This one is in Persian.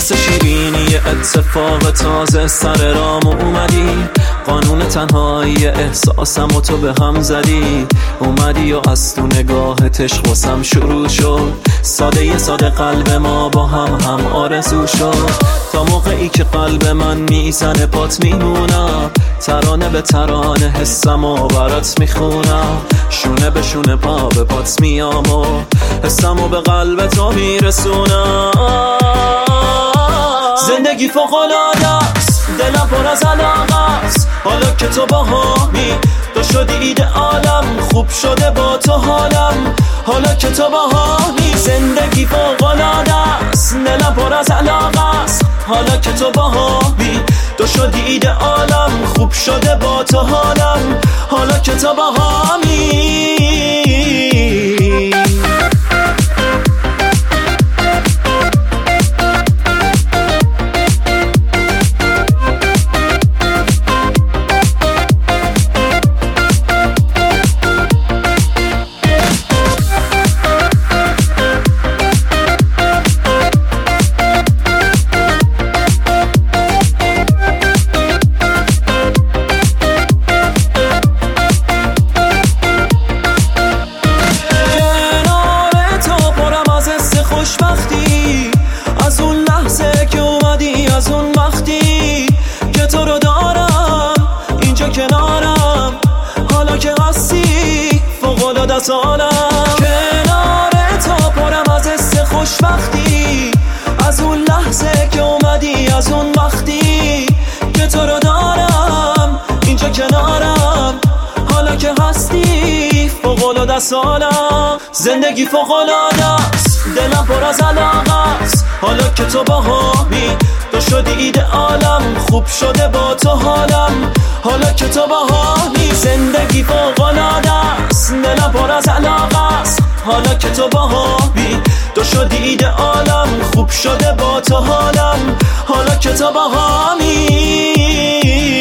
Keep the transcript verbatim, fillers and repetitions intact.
مثل شیرینی اتفاق تازه سر رام اومدی، قانون تنهایی احساسم و تو به هم زدی. اومدی و از تو نگاهت عشق واسم شروع شد، ساده ی ساده قلب ما با هم هم آرزو شد. تا موقعی که قلب من میزنه پات میمونم، ترانه به ترانه حسم و برات میخونم. شونه به شونه پا به پات میام و حسم و به قلب تو میرسونم. زندگی فوق‌العاده است، دلم پر از علاقه است. حالا که تو باهامی، تو شدی ایده عالم. خوب شده با تو حالم، حالا که تو باهامی. زندگی فوق‌العاده است، دلم پر از علاقه است. حالا که تو باهامی، تو شدی ایده عالم. خوب شده با تو حالم، حالا که تو باهامی. خوشبختی از اون لحظه که اومدی، از اون وقتی که تو رو دارم اینجا کنارم. حالا که هستی فوق‌العاده سالم، کنار تو پرم از حس خوشبختی. از اون لحظه که اومدی، از اون وقتی که تو رو دارم اینجا کنارم. حالا که هستی فوق‌العاده سالم. زندگی فوق‌العاده است، دلم پر از علاقه است. حالا که تو باهامی، تو شدی ایده عالم. خوب شده با تو حالم، حالا که تو باهامی. زندگی فوق‌العاده است، دلم پر از علاقه است. حالا که تو باهامی، تو شدی ایده عالم. خوب شده با تو حالم، حالا که تو باهامی.